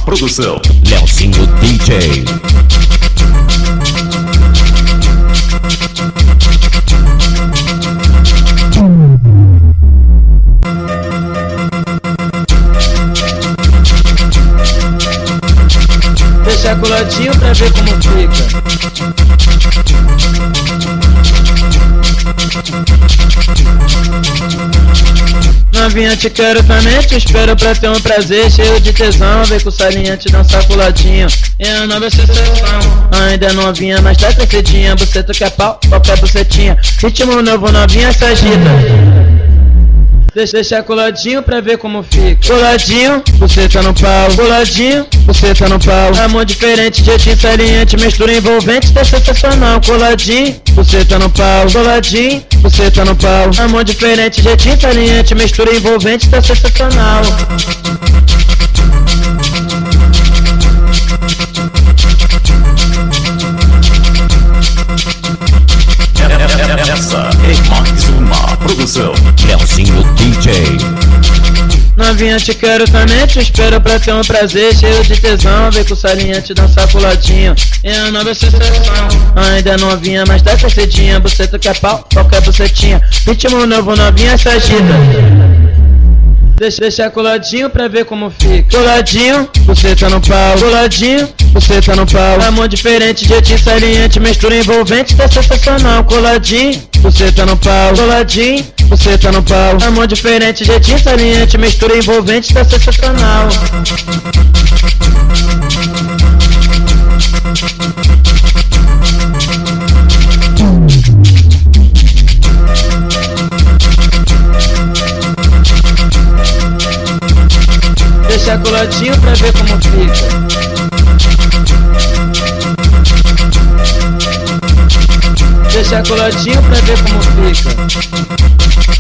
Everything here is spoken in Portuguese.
Produção Leozinho DJ. Deixa coladinho pra ver como fica. Novinha, te quero também, te espero pra ter um prazer cheio de tesão. Vem com o salinha te dançar coladinho e a nova sensação. Ainda novinha, mas tá crescidinha. Buceta que é pau, qualquer bucetinha. Ritmo novo, novinha, se agita. Deixa coladinho pra ver como fica. Coladinho, você tá no pau. Coladinho, você tá no pau. Amor diferente, jeitinho saliente, mistura envolvente, tá sensacional. Coladinho, você tá no pau. Coladinho, você tá no pau. Amor diferente, jeitinho saliente, mistura envolvente, tá sensacional. Essa é mais uma produção Leozinho DJ. Novinha, te quero também, te espero pra ter um prazer cheio de tesão. Vem com o salinha te dançar coladinho e a nova sensação. Ainda novinha, mas tá crescidinha. Buceta que é pau, qualquer bucetinha. Ritmo novo, novinha, se agita. Deixa coladinho pra ver como fica. Coladinho, você tá no pau. Coladinho, você tá no pau. Amor diferente, jeitinho saliente, mistura envolvente, tá sensacional. Coladinho, você tá no pau. Coladinho, você tá no pau. Amor diferente, jeitinho saliente, mistura envolvente, tá sensacional. Deixa coladinho pra ver como fica. Deixa coladinho pra ver como fica.